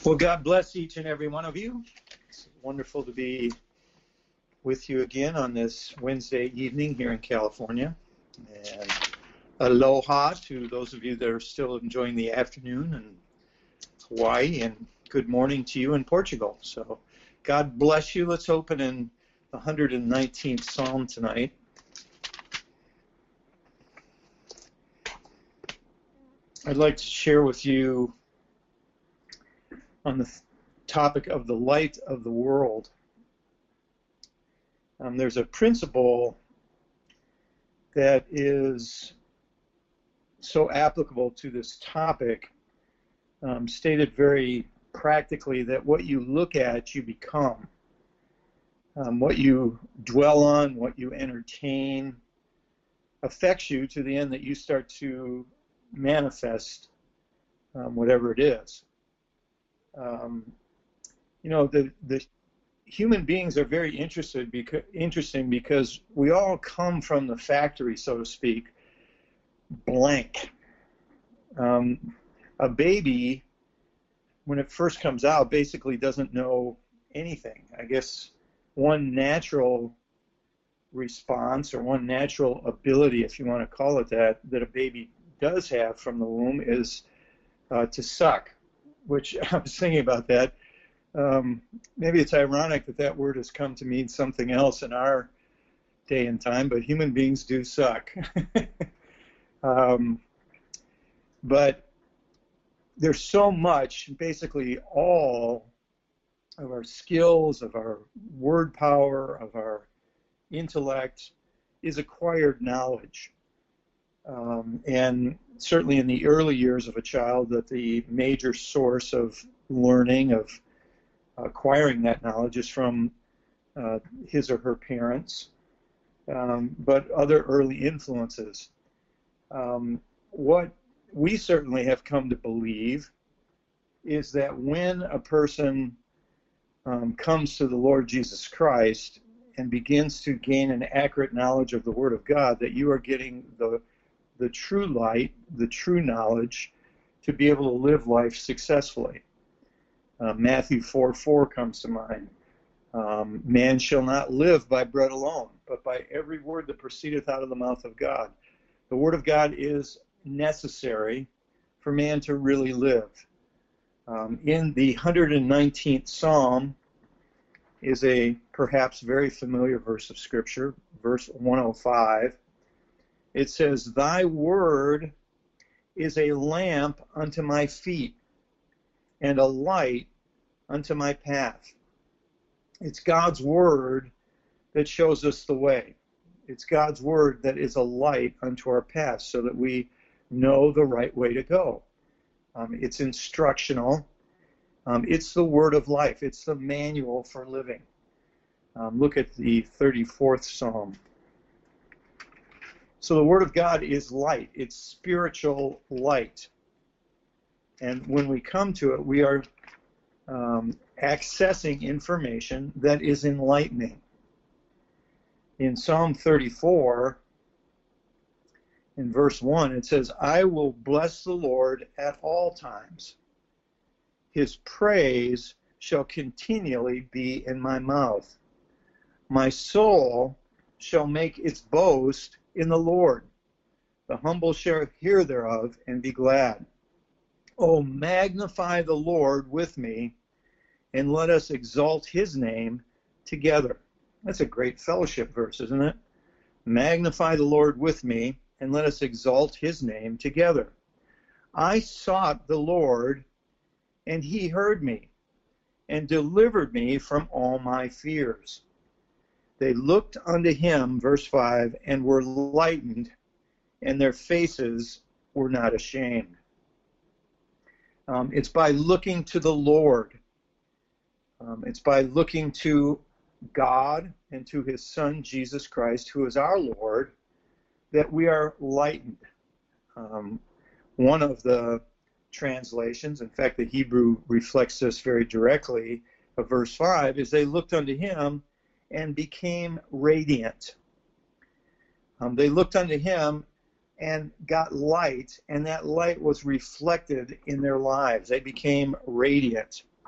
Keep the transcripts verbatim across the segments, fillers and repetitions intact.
Well, God bless each and every one of you. It's wonderful to be with you again on this Wednesday evening here in California. And aloha to those of you that are still enjoying the afternoon in Hawaii, and good morning to you in Portugal. So God bless you. Let's open in the one hundred nineteenth Psalm tonight. I'd like to share with you on the topic of the light of the world. Um, there's a principle that is so applicable to this topic, um, stated very practically, that what you look at, you become. Um, what you dwell on, what you entertain, affects you to the end that you start to manifest um, whatever it is. Um, you know, the the human beings are very interested because interesting because we all come from the factory, so to speak, blank. Um, a baby, when it first comes out, basically doesn't know anything. I guess one natural response, or one natural ability, if you want to call it that, that a baby does have from the womb is uh, to suck. Which I was thinking about that. Um, maybe it's ironic that that word has come to mean something else in our day and time, but human beings do suck. um, but there's so much, basically all of our skills, of our word power, of our intellect is acquired knowledge. Um, and certainly in the early years of a child, that the major source of learning, of acquiring that knowledge, is from uh, his or her parents, um, but other early influences. Um, what we certainly have come to believe is that when a person um, comes to the Lord Jesus Christ and begins to gain an accurate knowledge of the Word of God, that you are getting the the true light, the true knowledge, to be able to live life successfully. Uh, Matthew four four comes to mind. Um, Man shall not live by bread alone, but by every word that proceedeth out of the mouth of God. The Word of God is necessary for man to really live. Um, in the one hundred nineteenth Psalm is a perhaps very familiar verse of Scripture, verse one oh five. It says, "Thy word is a lamp unto my feet and a light unto my path." It's God's word that shows us the way. It's God's word that is a light unto our path, so that we know the right way to go. Um, it's instructional. Um, it's the word of life. It's the manual for living. Um, look at the thirty-fourth Psalm. So the Word of God is light. It's spiritual light. And when we come to it, we are um, accessing information that is enlightening. In Psalm thirty-four, in verse one, it says, "I will bless the Lord at all times. His praise shall continually be in my mouth. My soul shall make its boast in the Lord. The humble shall hear thereof and be glad. Oh, magnify the Lord with me, and let us exalt his name together." That's a great fellowship verse, isn't it? Magnify the Lord with me, and let us exalt his name together. I sought the Lord, and he heard me, and delivered me from all my fears. They looked unto him, verse five, and were lightened, and their faces were not ashamed. Um, it's by looking to the Lord. Um, it's by looking to God and to his Son, Jesus Christ, who is our Lord, that we are lightened. Um, one of the translations, in fact, the Hebrew reflects this very directly, of verse five, is they looked unto him and became radiant. Um, they looked unto him and got light, and that light was reflected in their lives. They became radiant.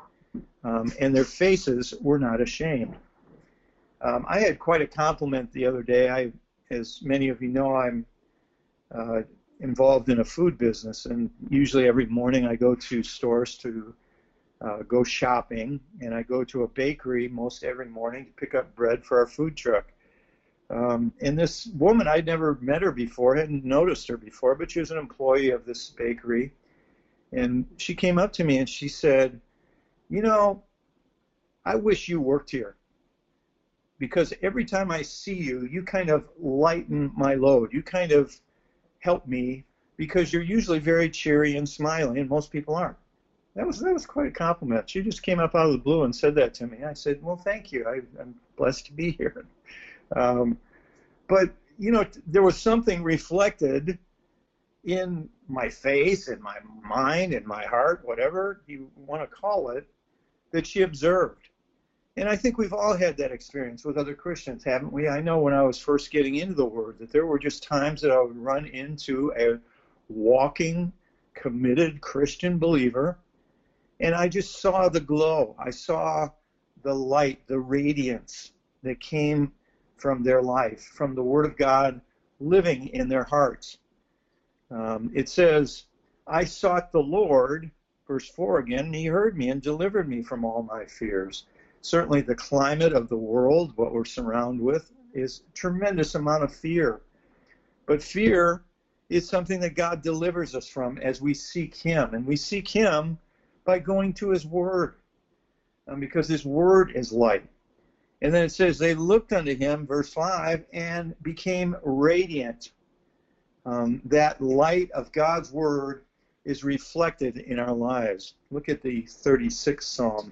um, and their faces were not ashamed. Um, I had quite a compliment the other day. I, as many of you know, I'm uh, involved in a food business, and usually every morning I go to stores to uh, go shopping, and I go to a bakery most every morning to pick up bread for our food truck. Um, and this woman, I'd never met her before, hadn't noticed her before, but she was an employee of this bakery. And she came up to me and she said, you know, I wish you worked here, because every time I see you, you kind of lighten my load. You kind of help me, because you're usually very cheery and smiling, and most people aren't. That was that was quite a compliment. She just came up out of the blue and said that to me. I said, well, thank you. I, I'm blessed to be here. Um, but, you know, there was something reflected in my face, in my mind, in my heart, whatever you want to call it, that she observed. And I think we've all had that experience with other Christians, haven't we? I know when I was first getting into the Word that there were just times that I would run into a walking, committed Christian believer, and I just saw the glow. I saw the light, the radiance that came from their life, from the Word of God living in their hearts. Um, it says, I sought the Lord, verse four again, and he heard me and delivered me from all my fears. Certainly the climate of the world, what we're surrounded with, is a tremendous amount of fear. But fear is something that God delivers us from as we seek him. And we seek him by going to his word, um, because his word is light. And then it says, they looked unto him, verse five, and became radiant. Um, that light of God's word is reflected in our lives. Look at the thirty-sixth Psalm.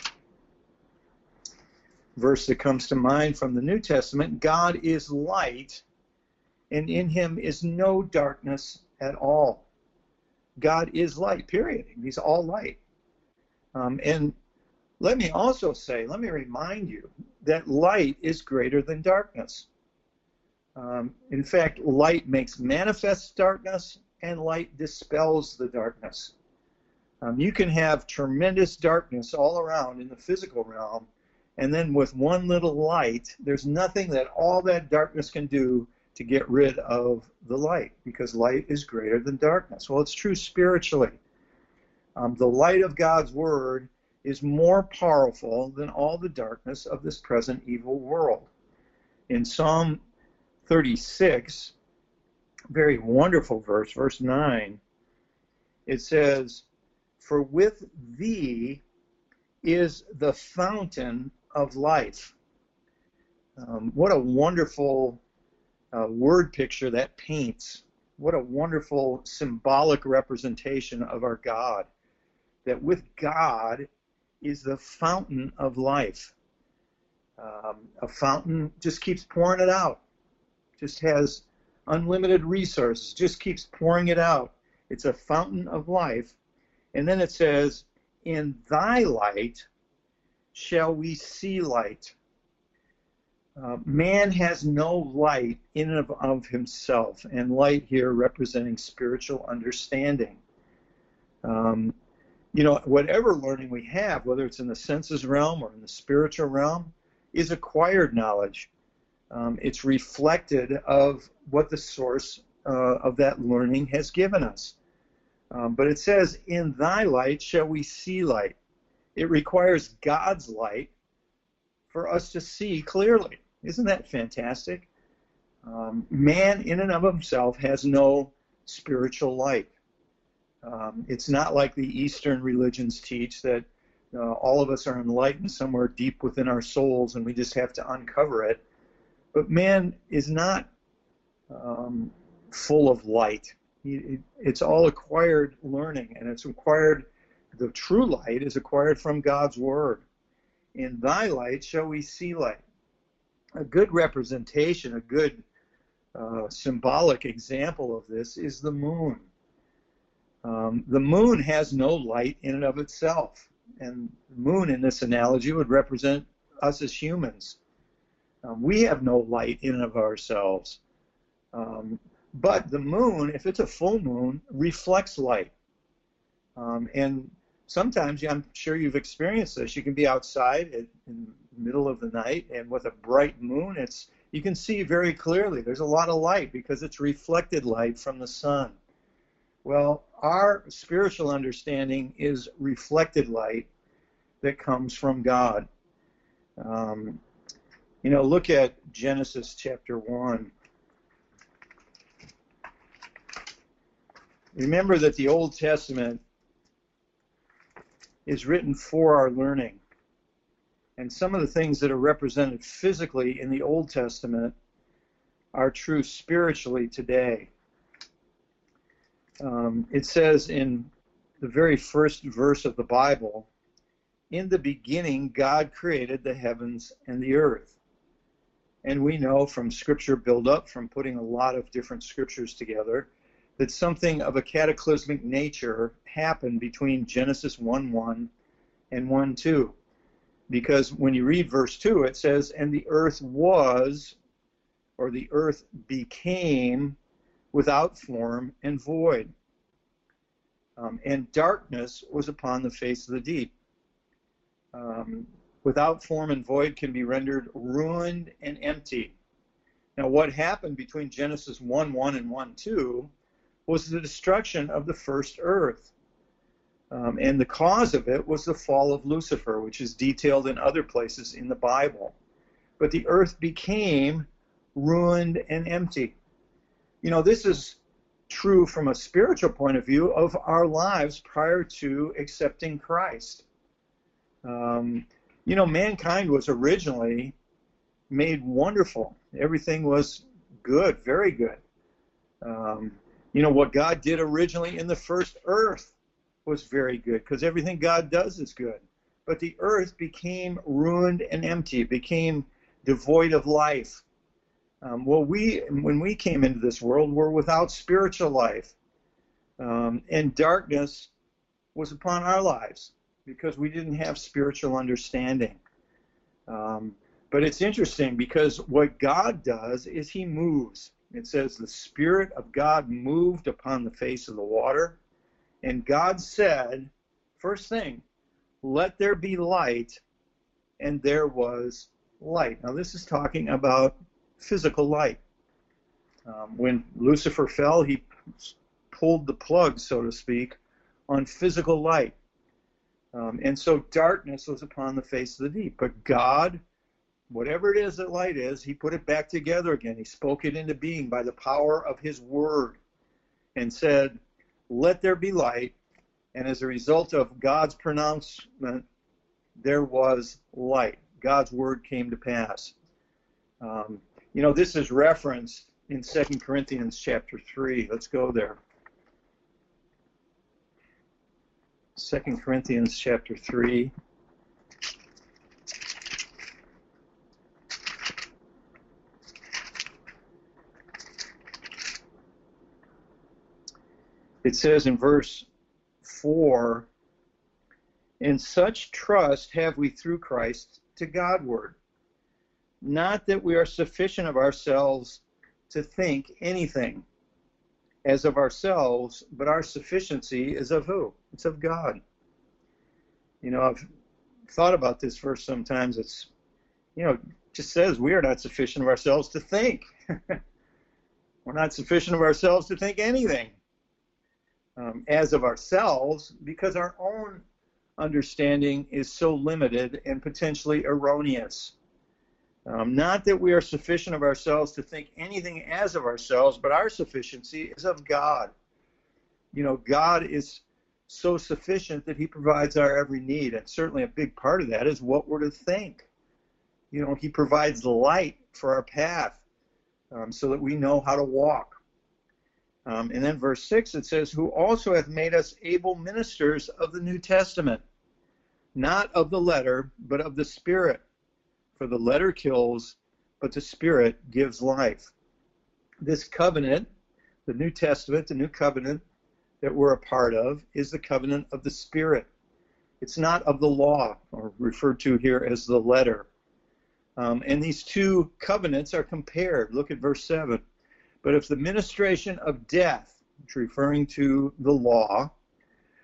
Verse that comes to mind from the New Testament, God is light, and in him is no darkness at all. God is light, period. He's all light. Um, and let me also say, let me remind you that light is greater than darkness. Um, in fact, light makes manifest darkness, and light dispels the darkness. Um, you can have tremendous darkness all around in the physical realm, and then with one little light, there's nothing that all that darkness can do to get rid of the light, because light is greater than darkness. Well, it's true spiritually. Um, the light of God's word is more powerful than all the darkness of this present evil world. In Psalm thirty-six, very wonderful verse, verse nine, it says, for with thee is the fountain of life. Um, what a wonderful uh, word picture that paints. What a wonderful symbolic representation of our God. That with God is the fountain of life. Um, a fountain just keeps pouring it out. Just has unlimited resources. Just keeps pouring it out. It's a fountain of life. And then it says, in thy light shall we see light. Uh, man has no light in and of, of himself, and light here representing spiritual understanding. Um, you know, whatever learning we have, whether it's in the senses realm or in the spiritual realm, is acquired knowledge. Um, it's reflected of what the source uh, of that learning has given us. Um, but it says, in thy light shall we see light. It requires God's light for us to see clearly. Isn't that fantastic? Um, man in and of himself has no spiritual light. Um, it's not like the Eastern religions teach that uh, all of us are enlightened somewhere deep within our souls and we just have to uncover it. But man is not um, full of light. He, it's all acquired learning, and it's acquired, the true light is acquired from God's word. In thy light shall we see light. A good representation, a good uh, symbolic example of this is the moon. Um, the moon has no light in and of itself, and the moon in this analogy would represent us as humans. Um, we have no light in and of ourselves. Um, but the moon, if it's a full moon, reflects light. Um, and sometimes, I'm sure you've experienced this, you can be outside in the middle of the night, and with a bright moon, it's you can see very clearly. There's a lot of light because it's reflected light from the sun. Well, our spiritual understanding is reflected light that comes from God. Um, you know, look at Genesis chapter one. Remember that the Old Testament is written for our learning. And some of the things that are represented physically in the Old Testament are true spiritually today. Um, it says in the very first verse of the Bible, "In the beginning, God created the heavens and the earth." And we know from scripture build-up, from putting a lot of different scriptures together, that something of a cataclysmic nature happened between Genesis one one and one two. Because when you read verse two, it says, "And the earth was," or the earth became, "without form and void. Um, and darkness was upon the face of the deep." Um, without form and void can be rendered ruined and empty. Now, what happened between Genesis one one and one two was the destruction of the first earth. Um, and the cause of it was the fall of Lucifer, which is detailed in other places in the Bible. But the earth became ruined and empty. You know, this is true from a spiritual point of view of our lives prior to accepting Christ. Um, you know, mankind was originally made wonderful. Everything was good, very good. Um, you know, what God did originally in the first earth was very good, because everything God does is good. But the earth became ruined and empty. It became devoid of life. Um, well, we, when we came into this world, were without spiritual life. Um, and darkness was upon our lives because we didn't have spiritual understanding. Um, but it's interesting because what God does is he moves. It says the Spirit of God moved upon the face of the water. And God said, first thing, "Let there be light," and there was light. Now this is talking about physical light. Um, when Lucifer fell, he pulled the plug, so to speak, on physical light. Um, and so darkness was upon the face of the deep. But God, whatever it is that light is, he put it back together again. He spoke it into being by the power of his word and said, "Let there be light." And as a result of God's pronouncement, there was light. God's word came to pass. Um, you know, this is referenced in Second Corinthians chapter three. Let's go there. Second Corinthians chapter three. It says in verse four, "And such trust have we through Christ to Godward. Not that we are sufficient of ourselves to think anything as of ourselves, but our sufficiency is of who? It's of God." You know, I've thought about this verse sometimes. It's, you know, it just says we are not sufficient of ourselves to think. We're not sufficient of ourselves to think anything um, as of ourselves, because our own understanding is so limited and potentially erroneous. Um, not that we are sufficient of ourselves to think anything as of ourselves, but our sufficiency is of God. You know, God is so sufficient that he provides our every need, and certainly a big part of that is what we're to think. You know, he provides the light for our path um, so that we know how to walk. Um, and then verse six, it says, "Who also hath made us able ministers of the New Testament, not of the letter, but of the Spirit. For the letter kills, but the Spirit gives life." This covenant, the New Testament, the new covenant that we're a part of, is the covenant of the Spirit. It's not of the law, or referred to here as the letter. Um, and these two covenants are compared. Look at verse seven. "But if the ministration of death," which is referring to the law,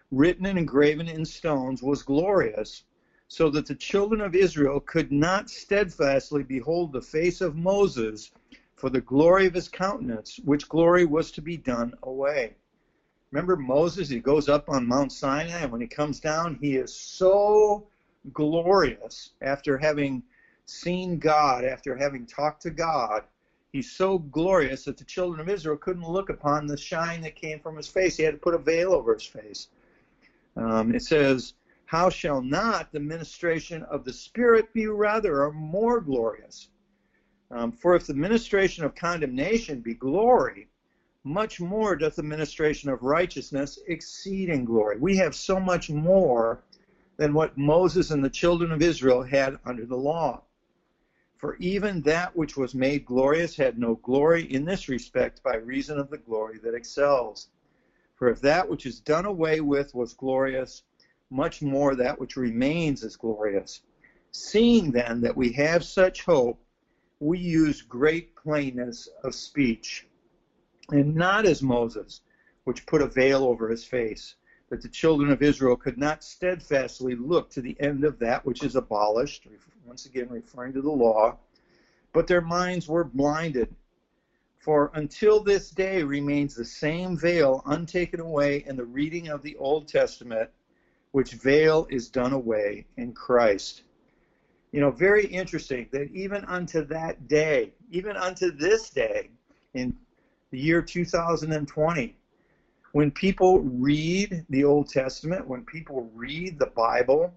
written and engraven in stones, was glorious, so that the children of Israel could not steadfastly behold the face of Moses for the glory of his countenance, which glory was to be done away. Remember Moses, he goes up on Mount Sinai, and when he comes down, he is so glorious after having seen God, after having talked to God. He's so glorious that the children of Israel couldn't look upon the shine that came from his face. He had to put a veil over his face. Um, it says, how shall not the ministration of the Spirit be rather or more glorious? Um, for if the ministration of condemnation be glory, much more doth the ministration of righteousness exceed in glory. We have so much more than what Moses and the children of Israel had under the law. For even that which was made glorious had no glory in this respect by reason of the glory that excels. For if that which is done away with was glorious, much more that which remains is glorious. Seeing then that we have such hope, we use great plainness of speech, and not as Moses, which put a veil over his face, that the children of Israel could not steadfastly look to the end of that which is abolished, once again referring to the law, but their minds were blinded. For until this day remains the same veil untaken away in the reading of the Old Testament, which veil is done away in Christ. You know, very interesting that even unto that day, even unto this day, in the year two thousand twenty, when people read the Old Testament, when people read the Bible,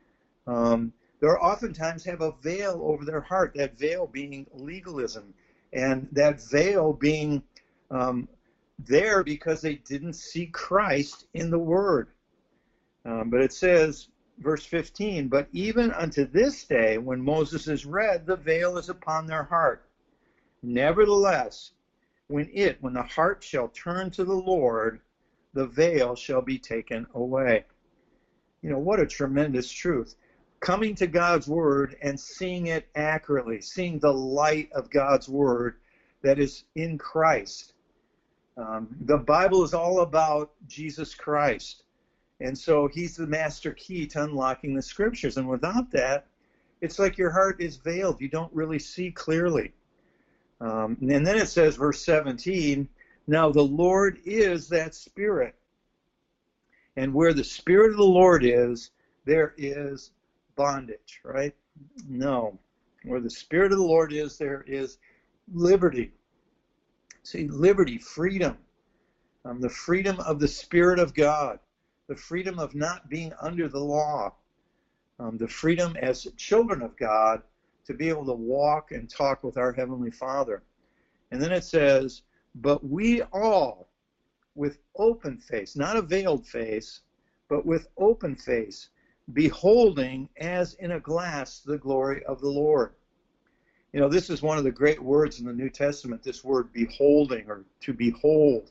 um, they oftentimes have a veil over their heart, that veil being legalism, and that veil being um, there because they didn't see Christ in the Word. Um, but it says, verse fifteen, but even unto this day, when Moses is read, the veil is upon their heart. Nevertheless, when it, when the heart shall turn to the Lord, the veil shall be taken away. You know, what a tremendous truth. Coming to God's Word and seeing it accurately, seeing the light of God's Word that is in Christ. Um, the Bible is all about Jesus Christ. And so he's the master key to unlocking the Scriptures. And without that, it's like your heart is veiled. You don't really see clearly. Um, and then it says, verse seventeen, now the Lord is that Spirit. And where the Spirit of the Lord is, there is bondage, right? No. Where the Spirit of the Lord is, there is liberty. See, liberty, freedom. Um, the freedom of the Spirit of God. The freedom of not being under the law. Um, the freedom as children of God to be able to walk and talk with our Heavenly Father. And then it says, but we all, with open face, not a veiled face, but with open face, beholding as in a glass the glory of the Lord. You know, this is one of the great words in the New Testament, this word beholding, or to behold.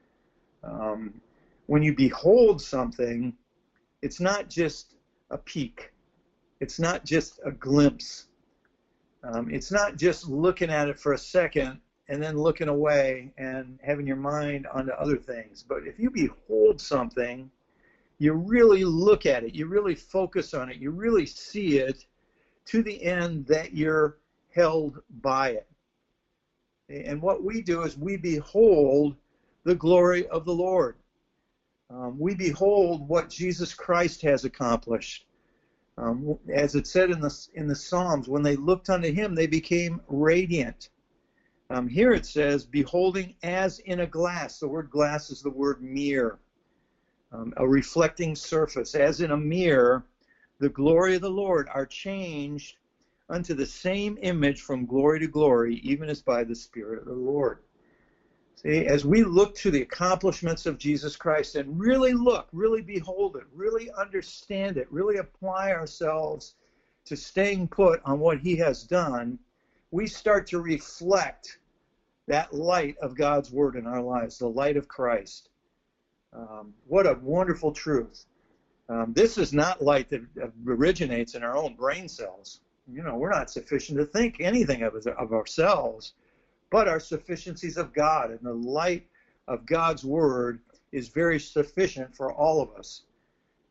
Um, when you behold something, it's not just a peek. It's not just a glimpse. Um, it's not just looking at it for a second and then looking away and having your mind onto other things. But if you behold something, you really look at it. You really focus on it. You really see it to the end that you're held by it. And what we do is we behold the glory of the Lord. Um, we behold what Jesus Christ has accomplished. Um, as it said in the, in the Psalms, when they looked unto him, they became radiant. Um, here it says, beholding as in a glass. The word glass is the word mirror, um, a reflecting surface. As in a mirror, the glory of the Lord are changed unto the same image from glory to glory, even as by the Spirit of the Lord. See, as we look to the accomplishments of Jesus Christ and really look, really behold it, really understand it, really apply ourselves to staying put on what he has done, we start to reflect that light of God's Word in our lives, the light of Christ. Um, what a wonderful truth. Um, this is not light that originates in our own brain cells. You know, we're not sufficient to think anything of, of ourselves, but our sufficiencies of God, and the light of God's Word is very sufficient for all of us.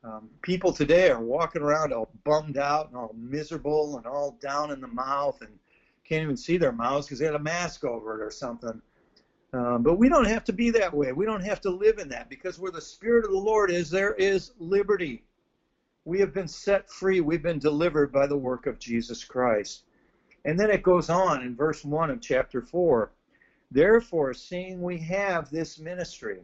Um, people today are walking around all bummed out and all miserable and all down in the mouth and can't even see their mouths because they had a mask over it or something. Um, but we don't have to be that way. We don't have to live in that, because where the Spirit of the Lord is, there is liberty. We have been set free. We've been delivered by the work of Jesus Christ. And then it goes on in verse one of chapter four. Therefore, seeing we have this ministry,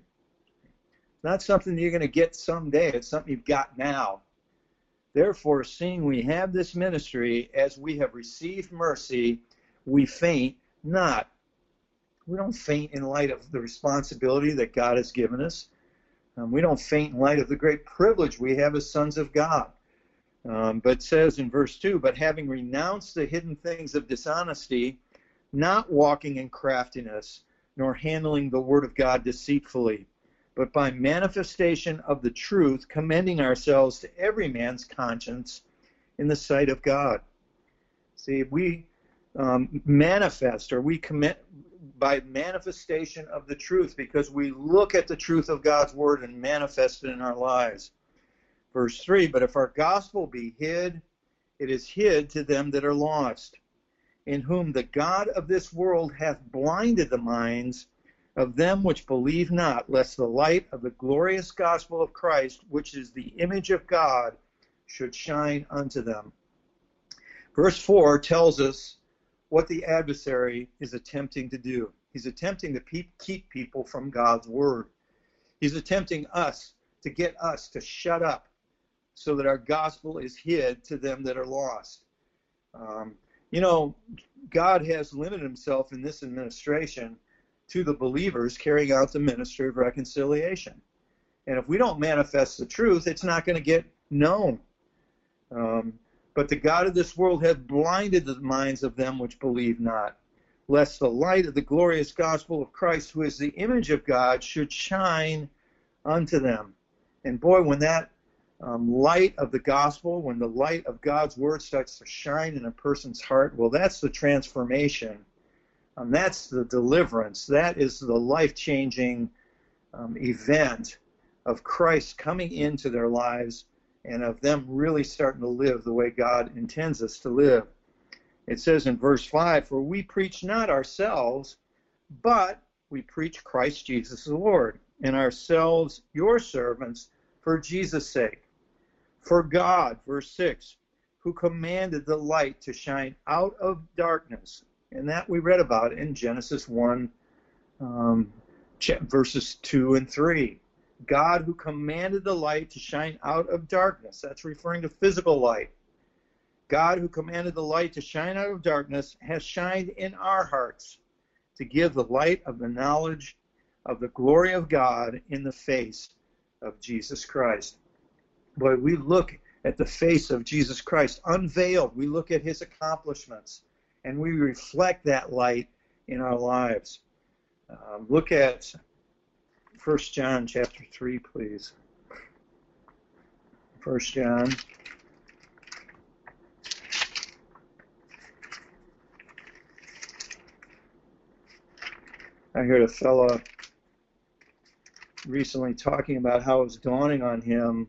not something you're going to get someday. It's something you've got now. Therefore, seeing we have this ministry, as we have received mercy, we faint not. We don't faint in light of the responsibility that God has given us. Um, we don't faint in light of the great privilege we have as sons of God. Um, but it says in verse two, but having renounced the hidden things of dishonesty, not walking in craftiness, nor handling the word of God deceitfully, but by manifestation of the truth, commending ourselves to every man's conscience in the sight of God. See, we um, manifest, or we commit by manifestation of the truth, because we look at the truth of God's word and manifest it in our lives. Verse three, but if our gospel be hid, it is hid to them that are lost, in whom the God of this world hath blinded the minds of them which believe not, lest the light of the glorious gospel of Christ, which is the image of God, should shine unto them. Verse four tells us what the adversary is attempting to do. He's attempting to pe- keep people from God's word. He's attempting us to get us to shut up so that our gospel is hid to them that are lost. Um, you know, God has limited himself in this administration to the believers carrying out the ministry of reconciliation. And if we don't manifest the truth, it's not going to get known. Um, but the God of this world hath blinded the minds of them which believe not, lest the light of the glorious gospel of Christ, who is the image of God, should shine unto them. And boy, when that um, light of the gospel, when the light of God's word starts to shine in a person's heart, well, that's the transformation. Um, that's the deliverance. That is the life-changing um, event of Christ coming into their lives and of them really starting to live the way God intends us to live. It says in verse five, for we preach not ourselves, but we preach Christ Jesus the Lord, and ourselves your servants for Jesus' sake. For God, verse six, who commanded the light to shine out of darkness, and that we read about in Genesis one, um, verses two and three. God who commanded the light to shine out of darkness. That's referring to physical light. God who commanded the light to shine out of darkness has shined in our hearts to give the light of the knowledge of the glory of God in the face of Jesus Christ. Boy, we look at the face of Jesus Christ unveiled. We look at his accomplishments, and we reflect that light in our lives. Um, look at First John chapter three, please. First John. I heard a fellow recently talking about how it was dawning on him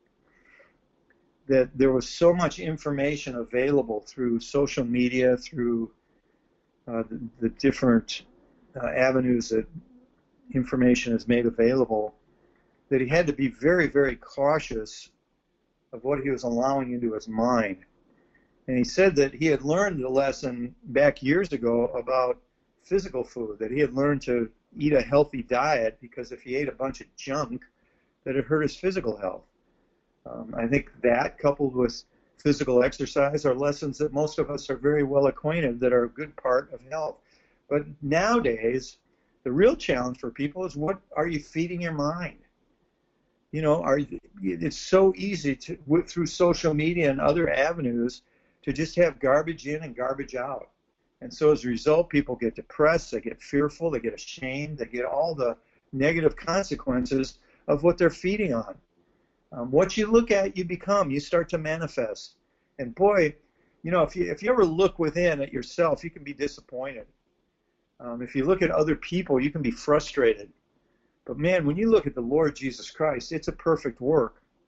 that there was so much information available through social media, through uh, the, the different uh, avenues that information is made available, that he had to be very, very cautious of what he was allowing into his mind. And he said that he had learned the lesson back years ago about physical food, that he had learned to eat a healthy diet because if he ate a bunch of junk, that it hurt his physical health. Um, I think that, coupled with physical exercise, are lessons that most of us are very well acquainted that are a good part of health. But nowadays, the real challenge for people is, what are you feeding your mind? You know, are it's so easy to, through social media and other avenues, to just have garbage in and garbage out. And so as a result, people get depressed, they get fearful, they get ashamed, they get all the negative consequences of what they're feeding on. Um, what you look at, you become. You start to manifest. And boy, you know, if you if you ever look within at yourself, you can be disappointed. Um, if you look at other people, you can be frustrated. But man, when you look at the Lord Jesus Christ, it's a perfect work.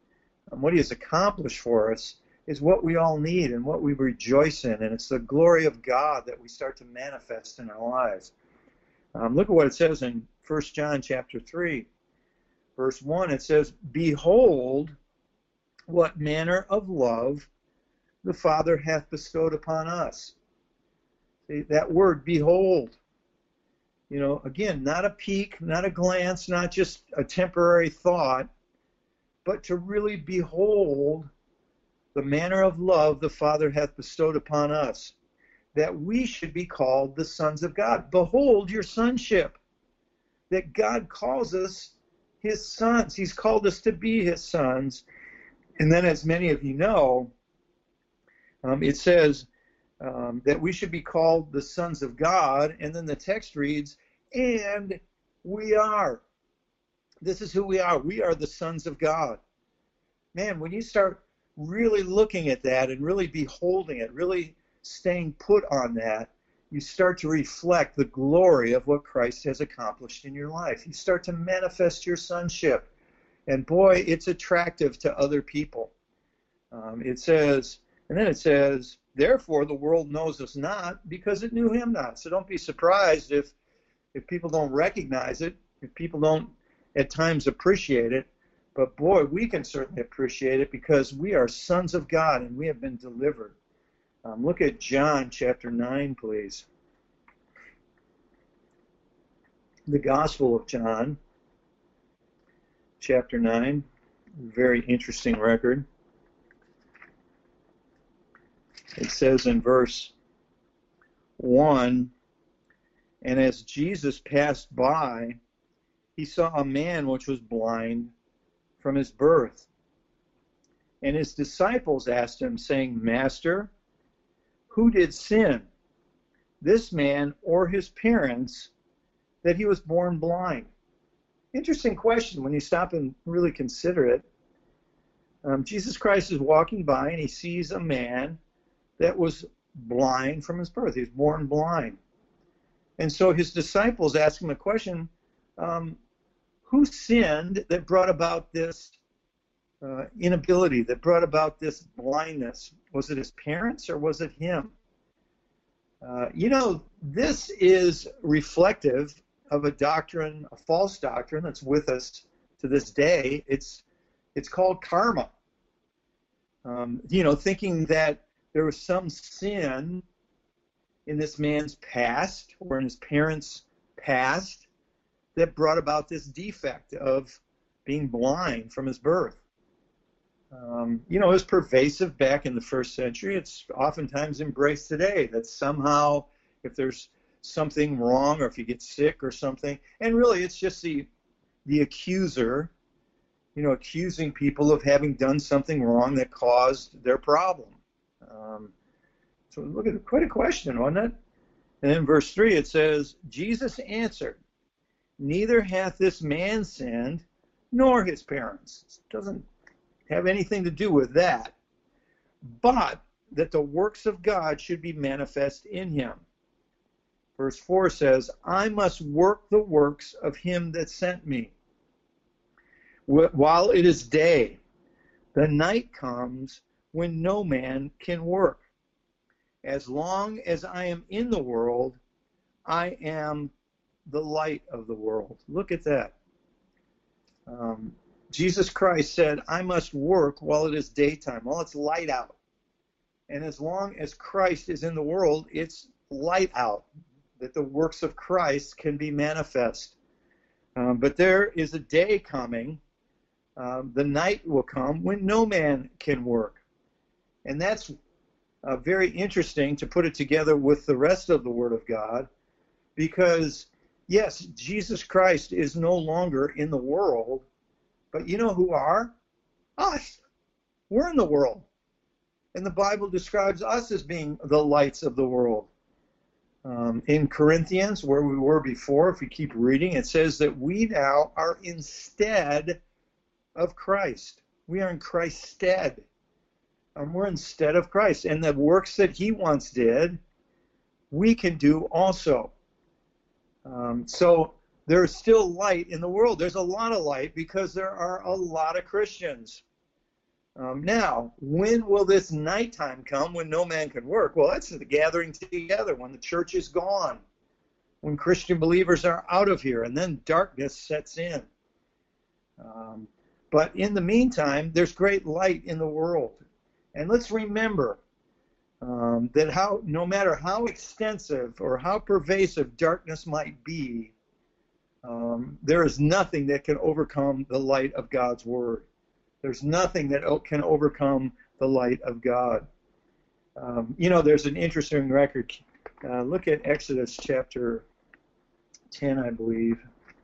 and what he has accomplished for us is what we all need and what we rejoice in, and it's the glory of God that we start to manifest in our lives. Um, look at what it says in First John chapter three, verse one. It says, "Behold, what manner of love the Father hath bestowed upon us." See, that word, behold, you know, again, not a peek, not a glance, not just a temporary thought, but to really behold the manner of love the Father hath bestowed upon us, that we should be called the sons of God. Behold your sonship, that God calls us his sons. He's called us to be his sons. And then, as many of you know, um, it says um, that we should be called the sons of God. And then the text reads, and we are. This is who we are. We are the sons of God. Man, when you start really looking at that and really beholding it, really staying put on that, you start to reflect the glory of what Christ has accomplished in your life. You start to manifest your sonship. And boy, it's attractive to other people. Um, it says, and then it says, therefore the world knows us not because it knew him not. So don't be surprised if, if people don't recognize it, if people don't at times appreciate it. But boy, we can certainly appreciate it because we are sons of God and we have been delivered. Um, look at John chapter nine, please. The Gospel of John, chapter nine, very interesting record. It says in verse one, and as Jesus passed by, he saw a man which was blind from his birth. And his disciples asked him, saying, Master, who did sin, this man or his parents, that he was born blind? Interesting question when you stop and really consider it. Um, Jesus Christ is walking by and he sees a man that was blind from his birth. He was born blind. And so his disciples ask him a question, um, who sinned that brought about this uh, inability, that brought about this blindness? Was it his parents or was it him? Uh, you know, this is reflective of a doctrine, a false doctrine that's with us to this day. It's it's called karma. Um, you know, thinking that there was some sin in this man's past or in his parents' past that brought about this defect of being blind from his birth. Um, you know, it was pervasive back in the first century. It's oftentimes embraced today that somehow if there's something wrong or if you get sick or something, and really it's just the the accuser, you know, accusing people of having done something wrong that caused their problem. Um, so look at quite a question, wasn't it? And in verse three it says, Jesus answered, neither hath this man sinned, nor his parents. It doesn't have anything to do with that, but that the works of God should be manifest in him. Verse four says, I must work the works of him that sent me. While it is day, the night comes when no man can work. As long as I am in the world, I am the light of the world. Look at that. Um, Jesus Christ said, I must work while it is daytime, while it's light out. And as long as Christ is in the world, it's light out, that the works of Christ can be manifest. Um, but there is a day coming, um, the night will come, when no man can work. And that's uh, very interesting to put it together with the rest of the Word of God, because, yes, Jesus Christ is no longer in the world, but you know who are? Us. We're in the world. And the Bible describes us as being the lights of the world. Um, in Corinthians, where we were before, if we keep reading, it says that we now are instead of Christ. We are in Christ's stead. Um, we're instead of Christ. And the works that he once did, we can do also. Um, so there's still light in the world. There's a lot of light because there are a lot of Christians. Um, now, when will this nighttime come when no man can work? Well, that's the gathering together, when the church is gone, when Christian believers are out of here, and then darkness sets in. Um, but in the meantime, there's great light in the world. And let's remember um, that how, no matter how extensive or how pervasive darkness might be, um, there is nothing that can overcome the light of God's Word. There's nothing that can overcome the light of God. Um, you know, there's an interesting record. Uh, look at Exodus chapter ten, I believe.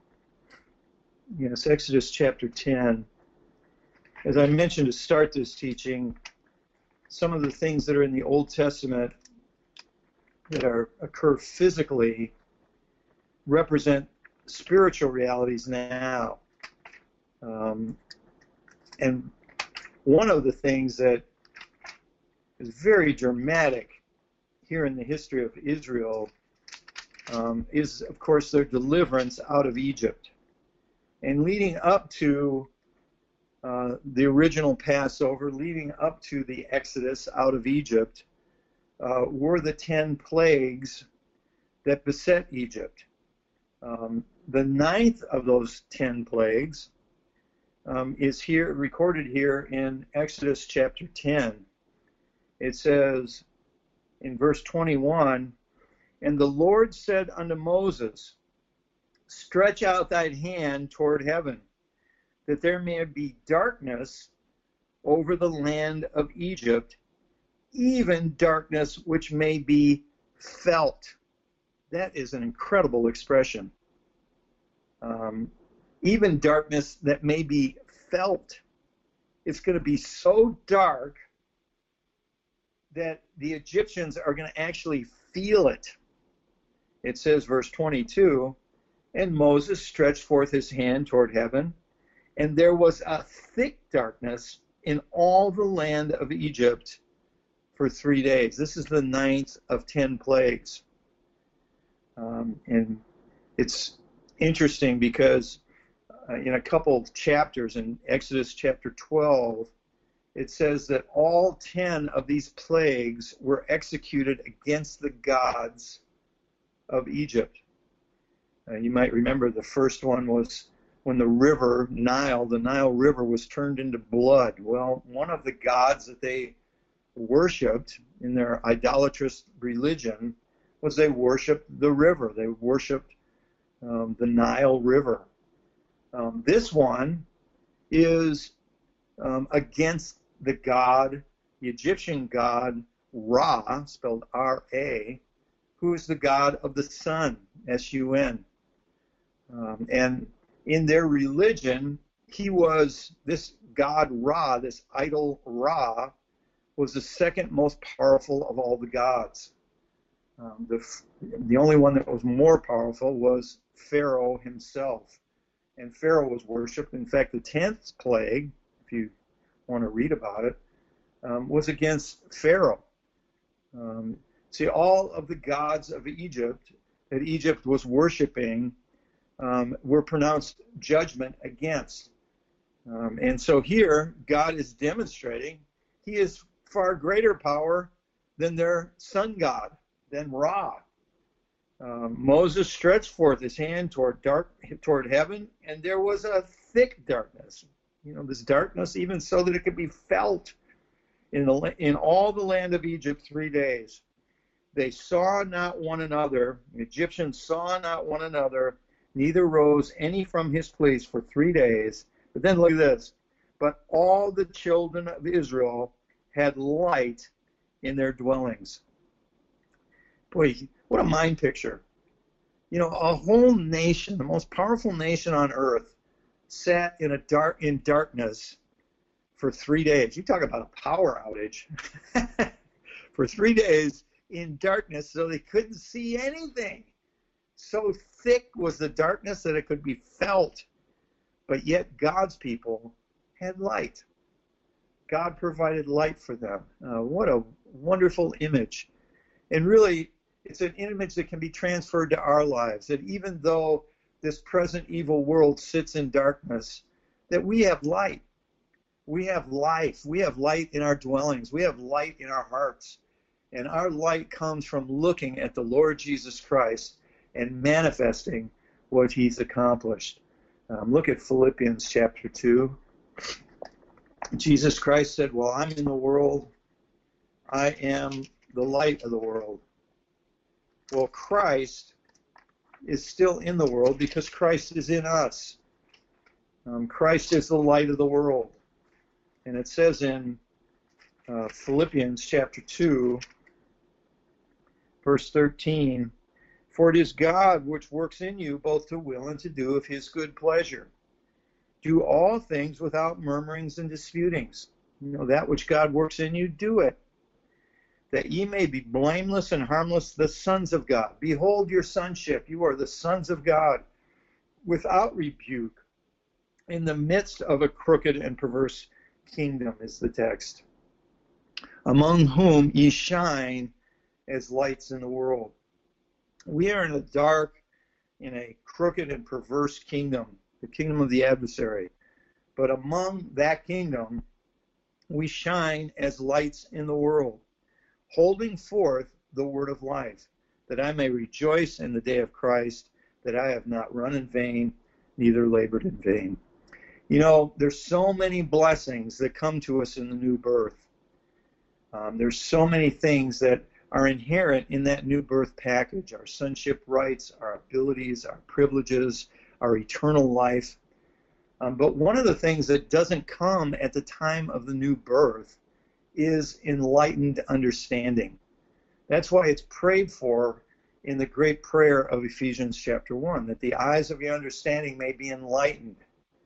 Yes, Exodus chapter ten. As I mentioned to start this teaching, some of the things that are in the Old Testament that are occur physically represent spiritual realities now. Um, and one of the things that is very dramatic here in the history of Israel um, is, of course, their deliverance out of Egypt. And leading up to uh, the original Passover, leading up to the Exodus out of Egypt, uh, were the ten plagues that beset Egypt. Um, the ninth of those ten plagues um, is here recorded here in Exodus chapter ten. It says in verse twenty-one, "And the Lord said unto Moses, Stretch out thine hand toward heaven, that there may be darkness over the land of Egypt, even darkness which may be felt." That is an incredible expression. Um, even darkness that may be felt. It's going to be so dark that the Egyptians are going to actually feel it. It says, verse twenty-two, "And Moses stretched forth his hand toward heaven, and there was a thick darkness in all the land of Egypt for three days." This is the ninth of ten plagues. Um, and it's interesting because uh, in a couple of chapters, in Exodus chapter twelve, it says that all ten of these plagues were executed against the gods of Egypt. Uh, you might remember the first one was when the river Nile, the Nile River, was turned into blood. Well, one of the gods that they worshipped in their idolatrous religion was they worshipped the river. They worshipped um, the Nile River. Um, this one is um, against the god, the Egyptian god Ra, spelled R A, who is the god of the sun, S U N. Um, and in their religion, he was, this god Ra, this idol Ra, was the second most powerful of all the gods. Um, the, the only one that was more powerful was Pharaoh himself. And Pharaoh was worshipped. In fact, the tenth plague, if you want to read about it, um, was against Pharaoh. Um, see, all of the gods of Egypt that Egypt was worshiping um, were pronounced judgment against. Um, and so here, God is demonstrating he is far greater power than their sun god, than Ra. Um, Moses stretched forth his hand toward dark toward heaven, and there was a thick darkness. You know, this darkness, even so that it could be felt in the in all the land of Egypt three days. They saw not one another. The Egyptians saw not one another. Neither rose any from his place for three days. But then look at this. But all the children of Israel had light in their dwellings. Boy, what a mind picture. You know, a whole nation, the most powerful nation on earth, sat in a dark in darkness for three days. You talk about a power outage. For three days in darkness, so they couldn't see anything. So thick was the darkness that it could be felt. But yet God's people had light. God provided light for them. Uh, what a wonderful image. And really, it's an image that can be transferred to our lives, that even though this present evil world sits in darkness, that we have light. We have life. We have light in our dwellings. We have light in our hearts. And our light comes from looking at the Lord Jesus Christ and manifesting what he's accomplished. Um, look at Philippians chapter two. Jesus Christ said, well, I'm in the world. I am the light of the world. Well, Christ is still in the world because Christ is in us. Um, Christ is the light of the world. And it says in uh, Philippians chapter two, verse thirteen, for it is God which works in you both to will and to do of his good pleasure. Do all things without murmurings and disputings. You know, that which God works in you, do it. That ye may be blameless and harmless, the sons of God. Behold your sonship. You are the sons of God, without rebuke, in the midst of a crooked and perverse kingdom, is the text, among whom ye shine as lights in the world. We are in a dark, in a crooked and perverse kingdom, the kingdom of the adversary. But among that kingdom, we shine as lights in the world, holding forth the word of life, that I may rejoice in the day of Christ, that I have not run in vain, neither labored in vain. You know, there's so many blessings that come to us in the new birth. Um, there's so many things that are inherent in that new birth package, our sonship rights, our abilities, our privileges, our eternal life. Um, but one of the things that doesn't come at the time of the new birth is enlightened understanding. That's why it's prayed for in the great prayer of Ephesians chapter one, that the eyes of your understanding may be enlightened,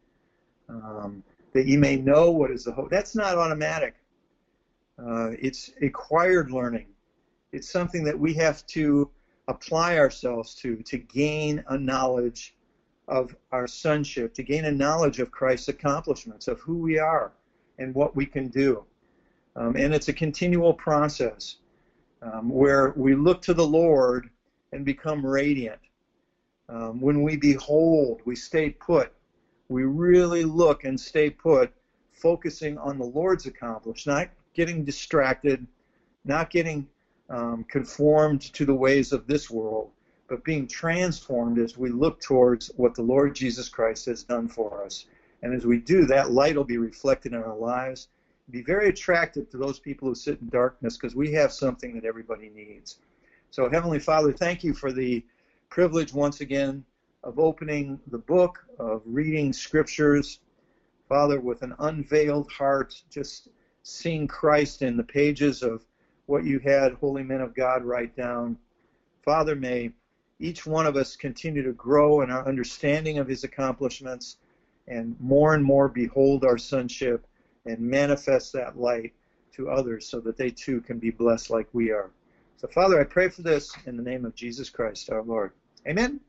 um, that you may know what is the hope. That's not automatic. Uh, it's acquired learning. It's something that we have to apply ourselves to, to gain a knowledge of our sonship, to gain a knowledge of Christ's accomplishments, of who we are and what we can do. Um, and it's a continual process um, where we look to the Lord and become radiant. Um, when we behold, we stay put. We really look and stay put, focusing on the Lord's accomplished, not getting distracted, not getting um, conformed to the ways of this world, but being transformed as we look towards what the Lord Jesus Christ has done for us. And as we do, that light will be reflected in our lives. Be very attractive to those people who sit in darkness, because we have something that everybody needs. So, Heavenly Father, thank you for the privilege once again of opening the book, of reading scriptures, Father, with an unveiled heart, just seeing Christ in the pages of what you had holy men of God write down. Father, may each one of us continue to grow in our understanding of his accomplishments and more and more behold our sonship and manifest that light to others so that they too can be blessed like we are. So, Father, I pray for this in the name of Jesus Christ, our Lord. Amen.